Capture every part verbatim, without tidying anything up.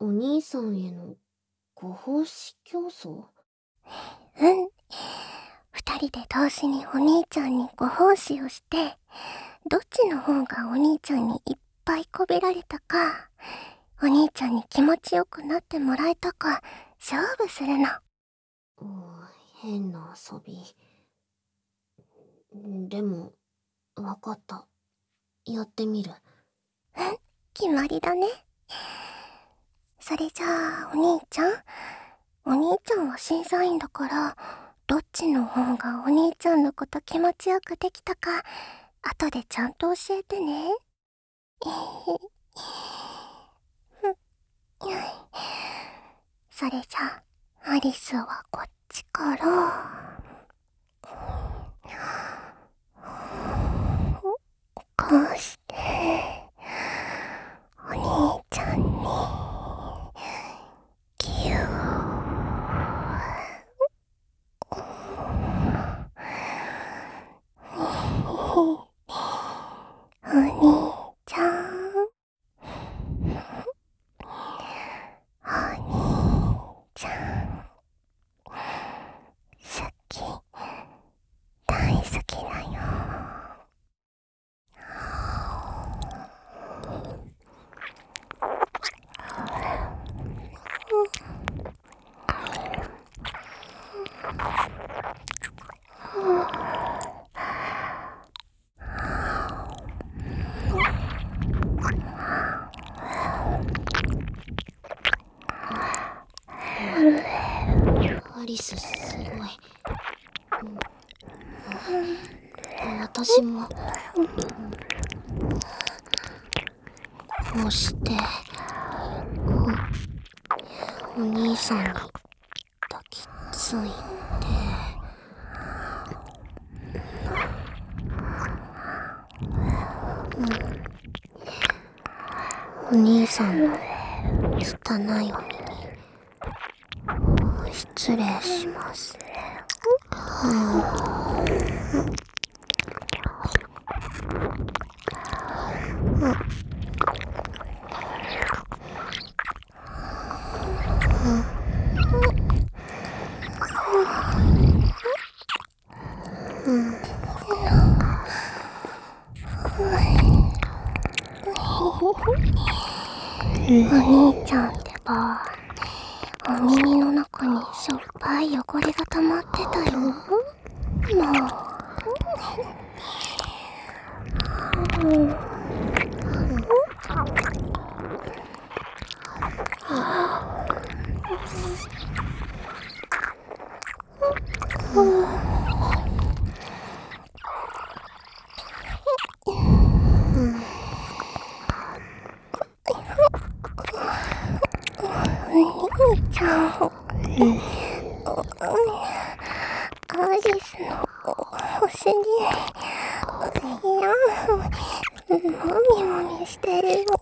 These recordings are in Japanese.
お兄さんへのご奉仕競争？ うん。二人で同時にお兄ちゃんにご奉仕をして、どっちの方がお兄ちゃんにいっぱいこびられたか、お兄ちゃんに気持ちよくなってもらえたか、勝負するの。 うん、変な遊び。でも、わかった。やってみる。 うん、決まりだね。それじゃあ、お兄ちゃん。お兄ちゃんは審査員だから、どっちの方がお兄ちゃんのこと気持ちよくできたか、後でちゃんと教えてね。それじゃあ、アリスはこっちから、こうして、お兄ちゃんに、ぎゅー。お兄ちゃん。お兄ちゃん。好き。大好きだよ。 アリス、すごい。うん、私も、こうして、お、お兄さんに抱きついて、うん、お兄さんの汚いお耳、失礼します。うん、うん、 お兄ちゃんってば、お耳の中にしょっぱい汚れが溜まってたよ。もう。うん。お兄ちゃん。アリスのお尻。いや、もみもみしてるよ。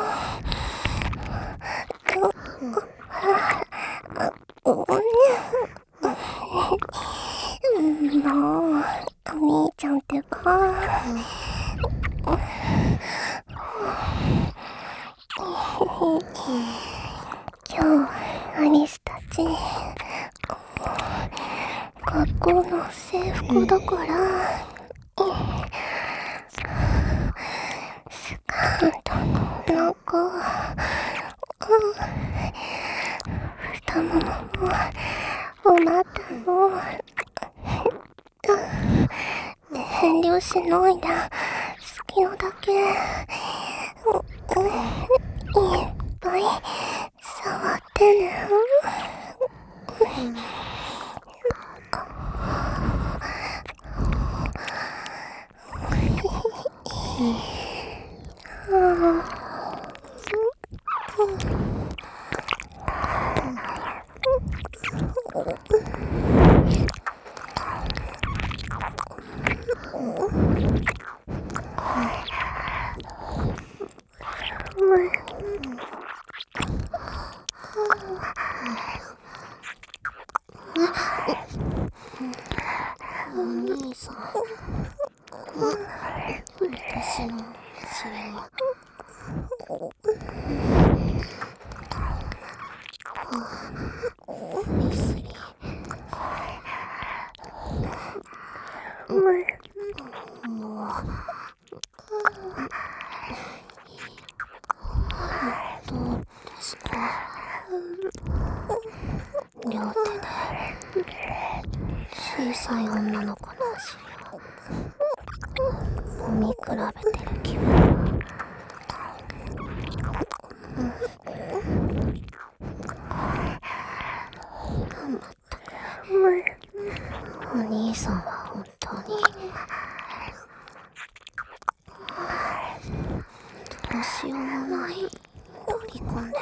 もう、お兄ちゃんってば。今日、アリスたち、学校の制服だから、スカートの中、太もももお股も遠慮しないで好きなだけいっぱい触ってね。 お兄さん、私の尻も。 小さい女の子のお尻を飲み比べてる気分。まったくお兄さんは本当にどうしようもないロリコンです。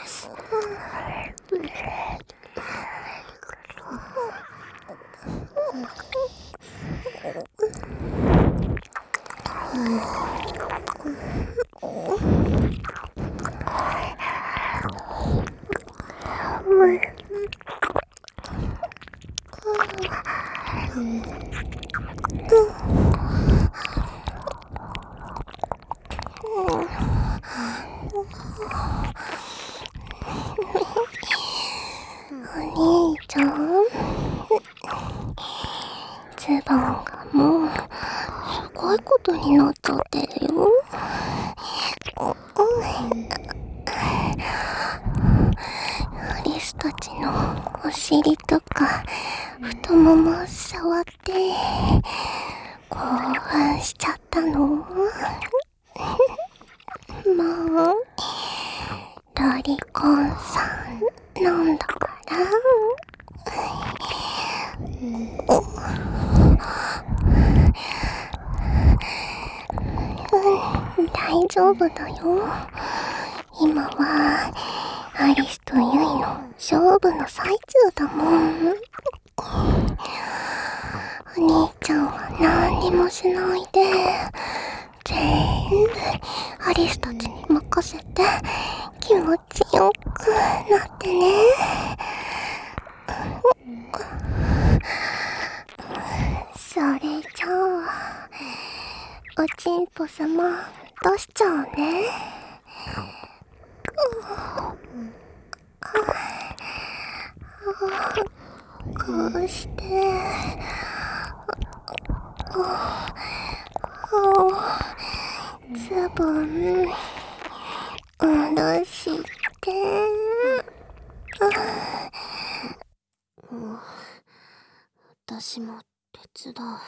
お兄ちゃん、ズボンがもうすごいことになっちゃってるよ。アリスたちのお尻とか太ももを触って興奮しちゃったの。もうロリコンさんなんだから。うん、大丈夫だよ。今はアリスとユイの勝負の最中だもん。お兄ちゃんは何にもしないで全部アリスたちに任せて気持ちよくなってね。それじゃあおちんぽさま出しちゃうね。こうしてズボン下ろして私も手伝う。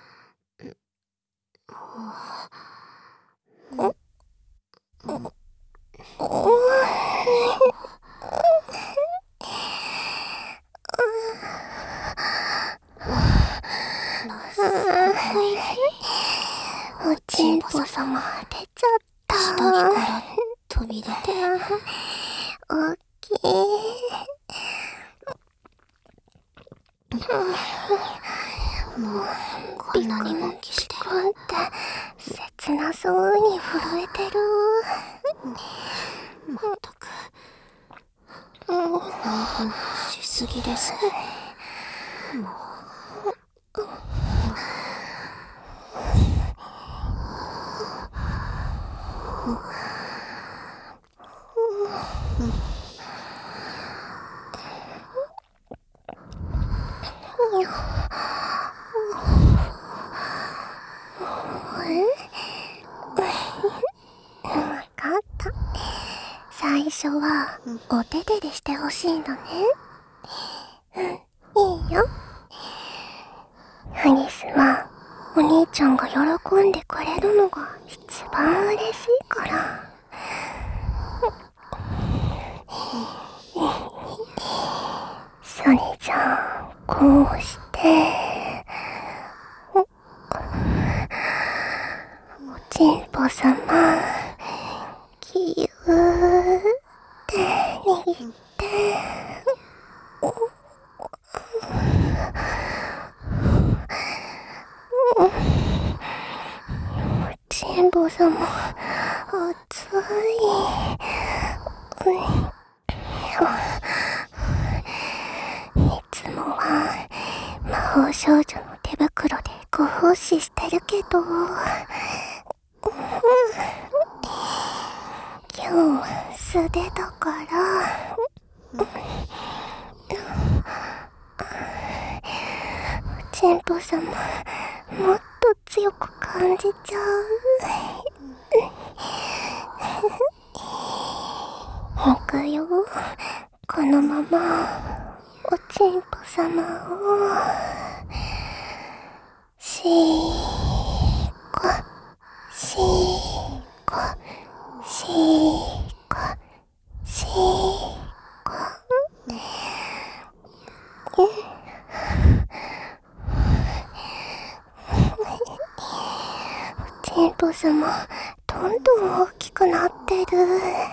おちんぽさま出ちゃった。下着から飛び出ておっきい。もうこんなに勃起してる。ビコンって切なそうに震えてる。まったく興奮しすぎです。もうわかった。最初はお手手でしてほしいのね。うん、いいよ。アリスはお兄ちゃんが喜んでくれるのが一番嬉しいから。それじゃあこうしておちんぽさまぎゅーって握っておちんぽさま熱い。いつもは魔法少女の手袋でご奉仕してるけど、今日は素手だから、おちんぽさまもっと強く感じちゃう。いくよ。このままおちんぽさまをしーこ、しーこ、しーこ、しーこ。チンポ様、どんどん大きくなってる。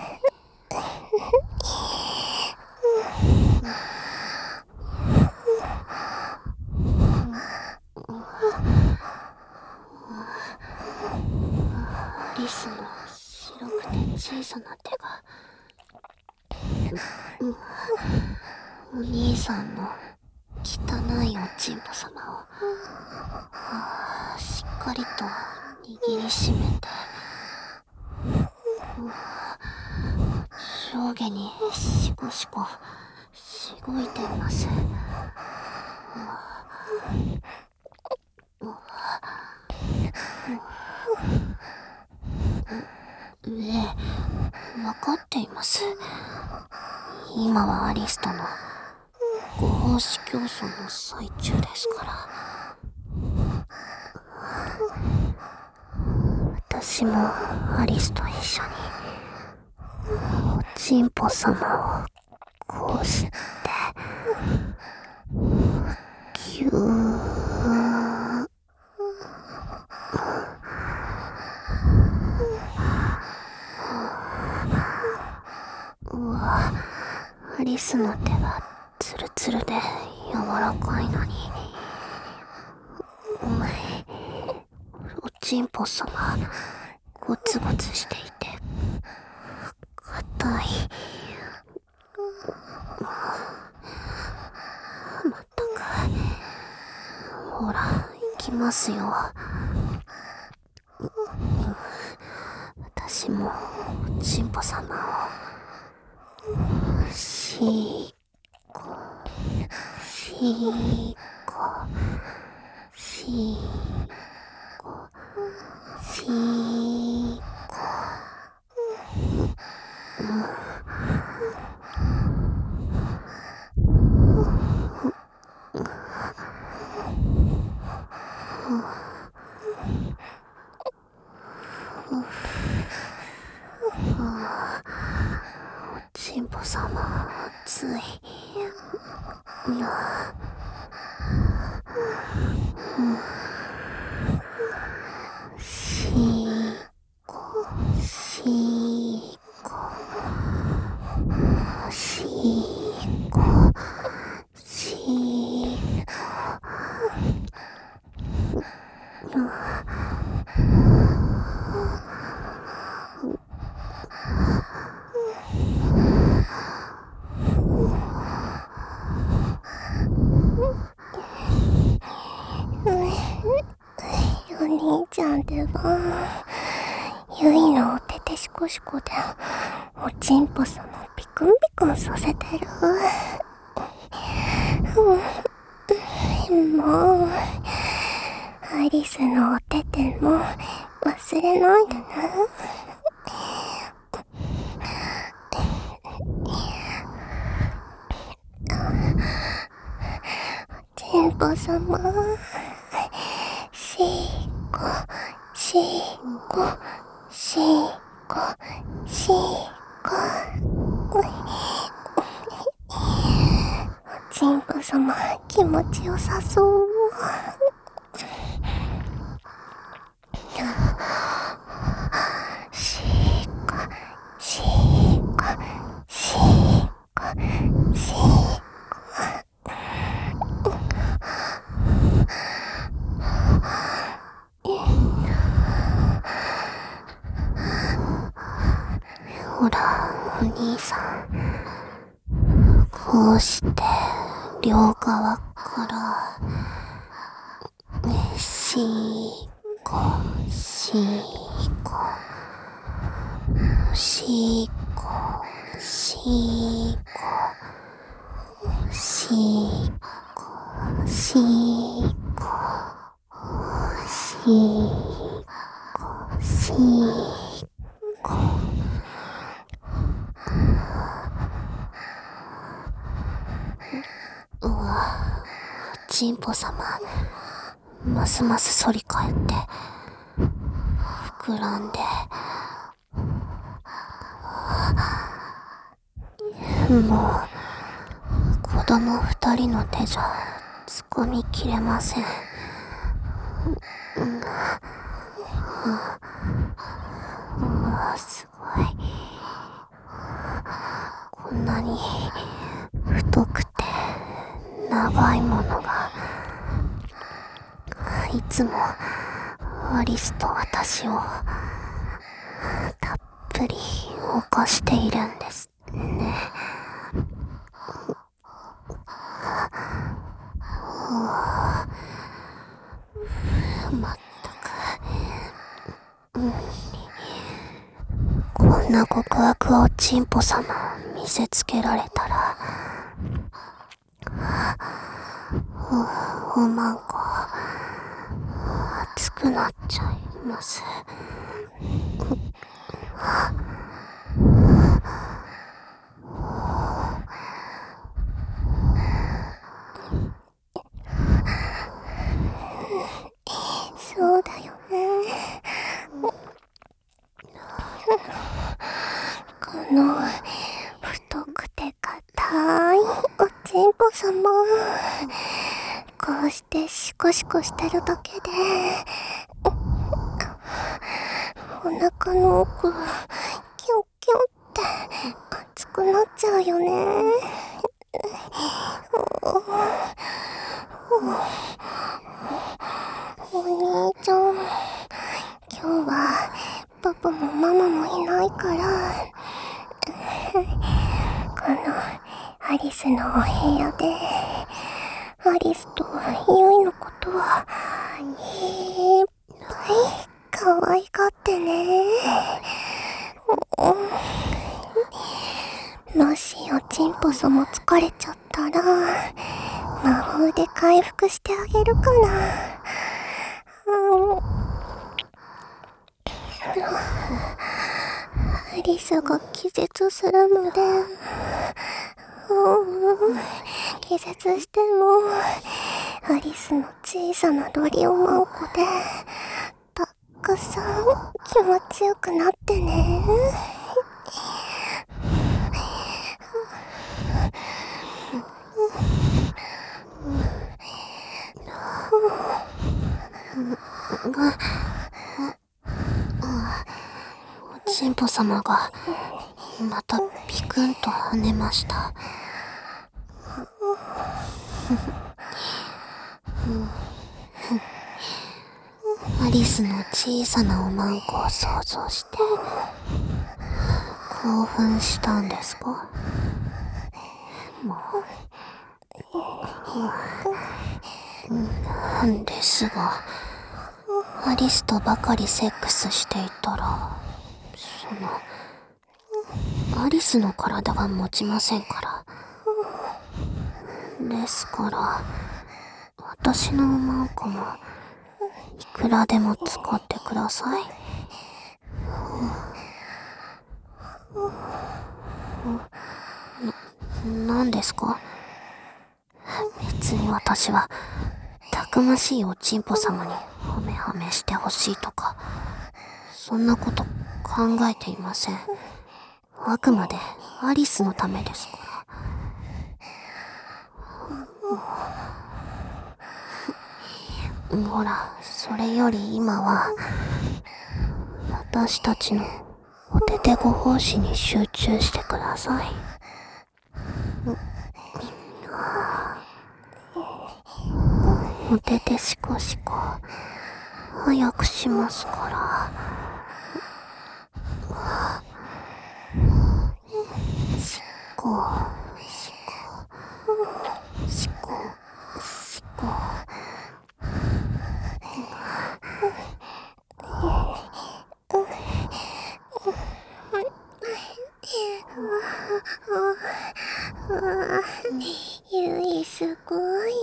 リスの白くて小さな手が、お兄さんの汚いおちんぽ様を、あーしっかりと握りしめて、上下にシコシコしごいています。ええ、わかっています。今はアリスとのご奉仕競争の最中ですから。私もアリスと一緒におちんぽ様をこうしてぎゅーうわ、アリスの手はツルツルで柔らかいのに、おちんぽ様ゴツゴツしていて硬い。まったく、ほら行きますよ。私もおちんぽ様をしーこしーこしーこしーこ。おちんぽ様熱い。しーこしーこしーこしーこ。 お兄ちゃんではゆいのおててしこしこでおちんぽ様ピクンピクンさせてる。もうアリスのおてても忘れないでね。おちんぽ様、しーこしーこしーこしーこ。おちんぽ様気持ちよさそう。しーこしーこしーこしーこ。 ほら、お兄さん。こうして、両側から、しーこ、しーこ、しーこ、しーこ、しーこ、しーこ、しーこ、しーこ。うわ、おちんぽ様、 ますます反り返って膨らんで、もう子供二人の手じゃ掴みきれません。うんうん、すごい。こんなに太くて長いものがいつもアリスと私をたっぷり犯しているんですね。まったく、うん、こんな極悪をチンポ様見せつけられたら、お、おまんこ熱くなっちゃいます。 そうだよね。この太くて硬いおちんぽ様、こうしてシコシコしてるだけでお腹の奥キュンキュンって熱くなっちゃうよね。お兄ちゃん、今日はパパもママもいないからこのアリスのお部屋でアリスとユイのことはいっぱい可愛がってね。もしおちんぽそも疲れちゃったら魔法で回復してあげるかな。アリスが気絶するまで、うん、気絶してもアリスの小さなロリオマンコでたくさん気持ちよくなってね。 おちんぽ様がまたピクンと跳ねました。アリスの小さなおまんこを想像して興奮したんですか？もう、なんですが、アリスとばかりセックスしていたら、そのアリスの体が持ちませんから。ですから私のおまんこもいくらでも使ってください。な、なんですか？別に私はたくましいおちんぽ様にハメハメしてほしいとかそんなこと考えていません。あくまでアリスのためですから。ほら、それより今は私たちのおててご奉仕に集中してください。おててしこしこ早くしますから。しこしこしこしこ。 ゆい、すごい。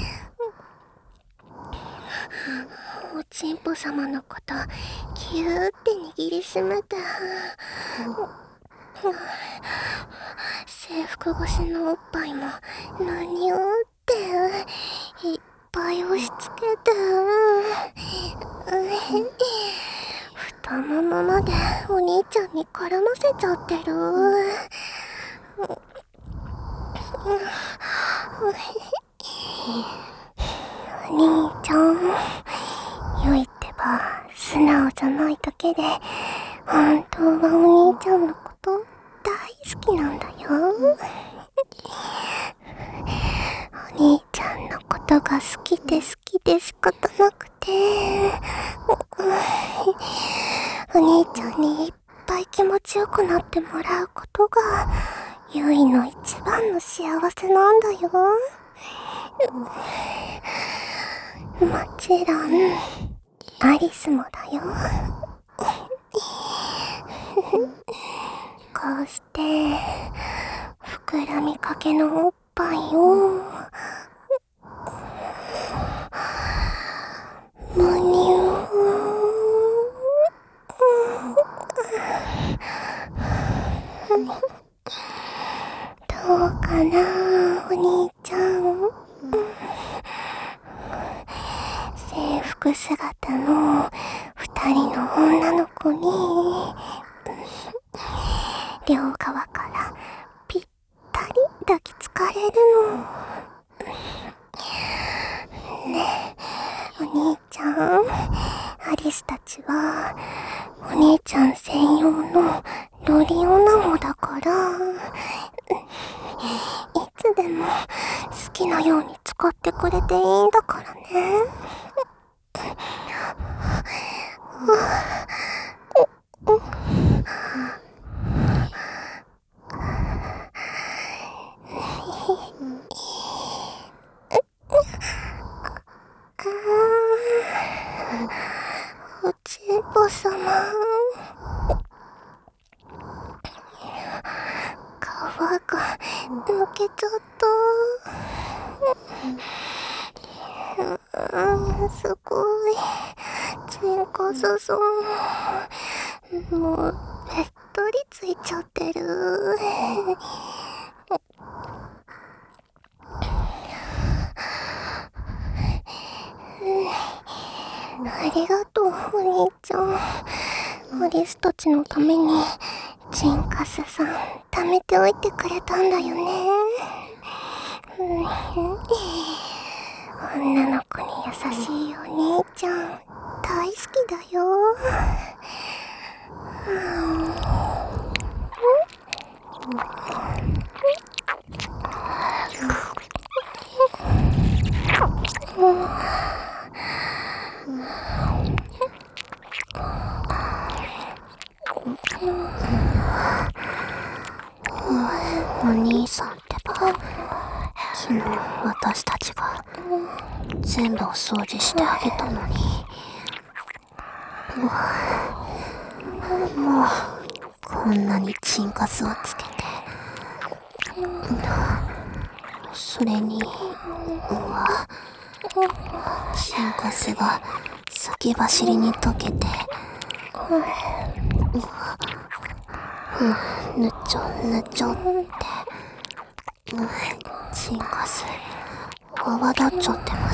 おちんぽ様のことキューって握りしめて、制服越しのおっぱいも何をっていっぱい押し付けて、太ももまでお兄ちゃんに絡ませちゃってる。お兄ちゃん、ゆいってば素直じゃないだけで本当はお兄ちゃんのこと大好きなんだよ。お兄ちゃんのことが好きで好きで仕方なくて、お兄ちゃんにいっぱい気持ちよくなってもらうことがゆいの一番の幸せなんだよ。もちろんアリスもだよ。こうして膨らみかけのおっぱいをむにゅーどうかな、お兄ちゃん。制服姿の二人の女の子に両側からぴったり抱きつかれるの。ねえ、お兄ちゃん、アリスたちはお兄ちゃん専用のロリオナモだから、いつでも好きなように使ってくれていいんだからね。おちんぽさま、皮が抜けちゃった。うん、すごいちんかすそう。もうべったりついちゃってる。ありがとう、お兄ちゃん。アリスたちのためにチンカスさん貯めておいてくれたんだよね。女の子に優しいお兄ちゃん大好きだよ。 お兄さんってば、昨日私たちが全部お掃除してあげたのに、もうこんなにチンカスをつけて、それにうわチンカスが先走りに溶けて、うん、ぬちょぬちょって、うん、チンカス泡立っちゃってます。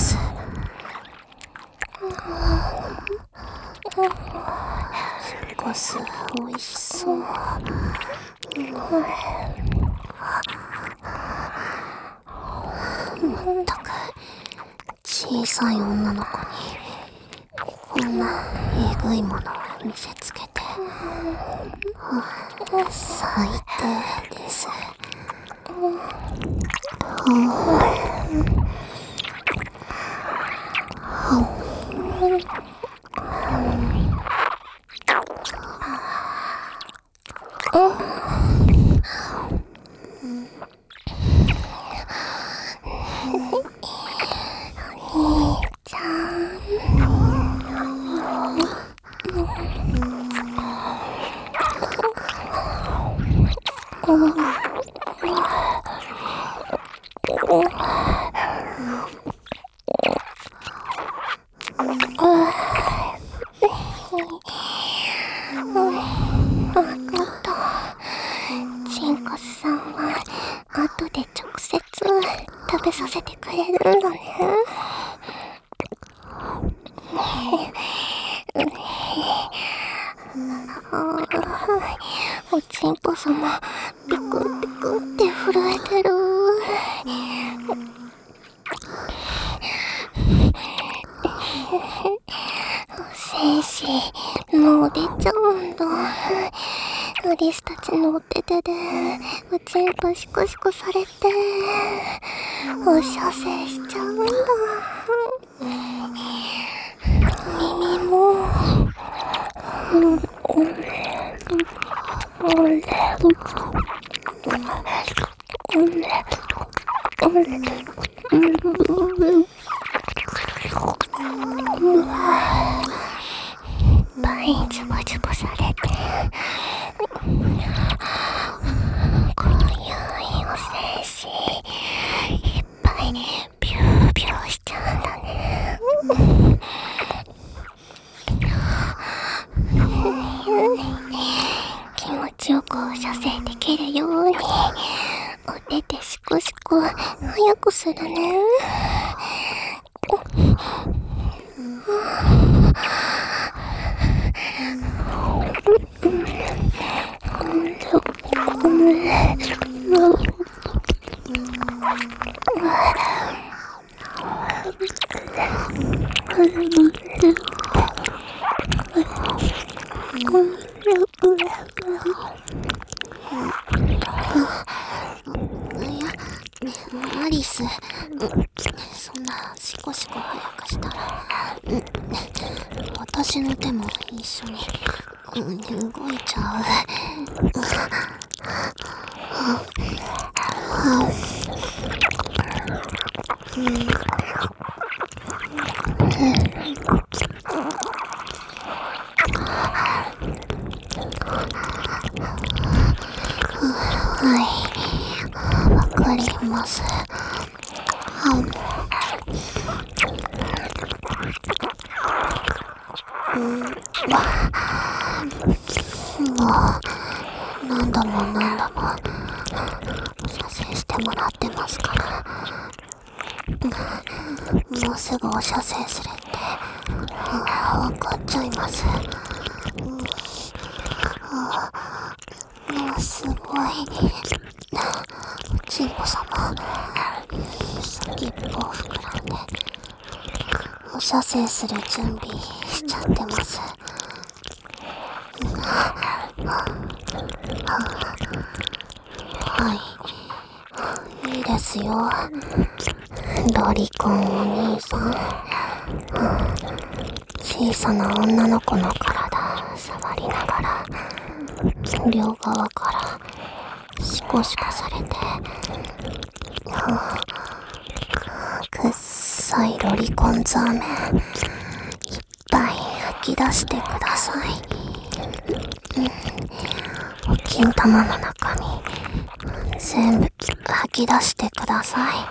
チンカスおいしそう。うん、まったく小さい女の子にこんなえぐいものを見せつけて、最低です。チンカスさんは後で直接食べさせてくれるんだね。 おちんぽ様、ピクンピクンって震えてる。戦士、もう出ちゃうんだ。アリスたちのお手手で、おちんぽシコシコされて、お射精しちゃうんだ。耳も、パインズボズボされて、このゆいお精子いっぱいビュービューしちゃうんだね。気持ちよく射精できるようにお手手シコシコ早くするね。 アリス、そんなシコシコ早くしたら、私の手も一緒に動いちゃう。はい、わかります。もう何度も何度も射精してもらってますから、もうすぐお射精するって分かっちゃいます。もうすごいチンポ様、先っぽを膨らんでお射精する準備しちゃってます。はい、いいですよ。ロリコンお兄さん、小さな女の子の体触りながら両側からシコシコされて、くっさいロリコンザーメンいっぱい吐き出してください。お金玉の中身全部吐き出してください。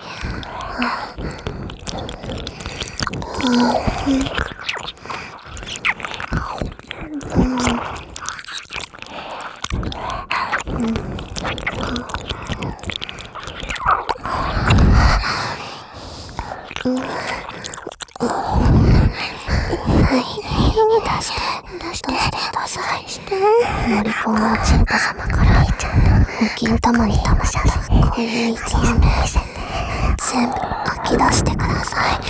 出して出してください。ロリコンはチンポ様からお金玉に溜まった濃い水を全部吐き出してください。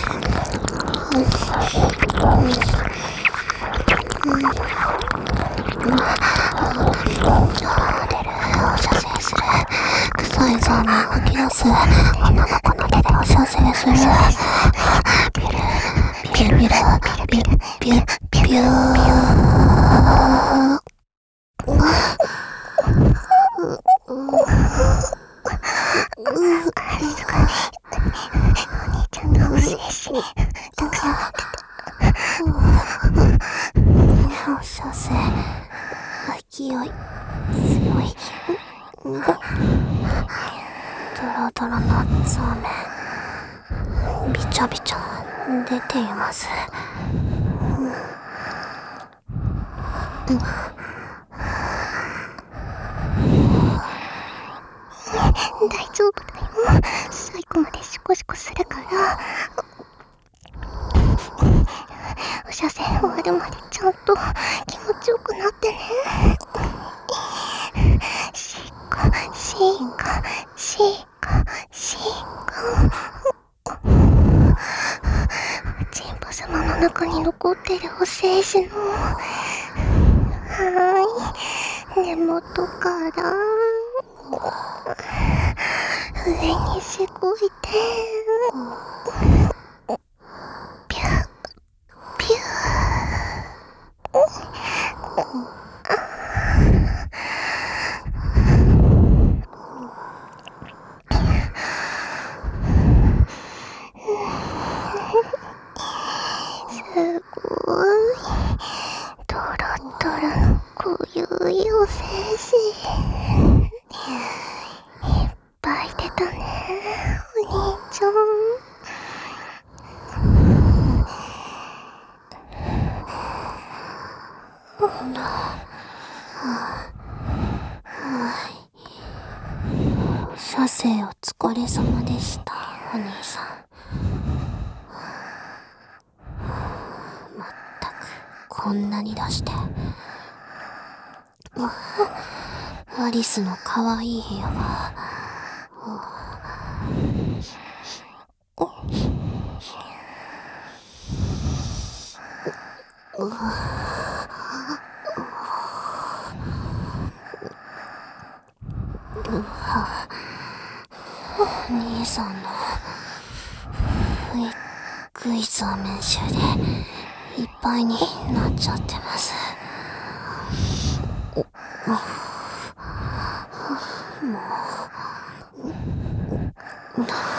出る、お射精する、臭いザーメン吐き出す、女の子の手でお射精する、ビルビルビルビルビルビルビュー。お射精勢い強い。ドロドロのザーメンびちゃびちゃ出ています。うん、 大丈夫だよ。最後までシコシコするから。お車線終わるまでちゃんと気持ちよくなってね。しっかしっかしっかしっか。チンポ様の中に残ってるお精子のはーい、根元から上にしごいて、ピュッピュッ。すごいトロトロの濃ゆいお精子いっぱい出たね、お兄ちゃん。 射精お疲れ様でした、お兄さん。まったく、こんなに出して。アリスの可愛い部屋が。お兄さんのグイゾーメン臭でいっぱいになっちゃってます。もう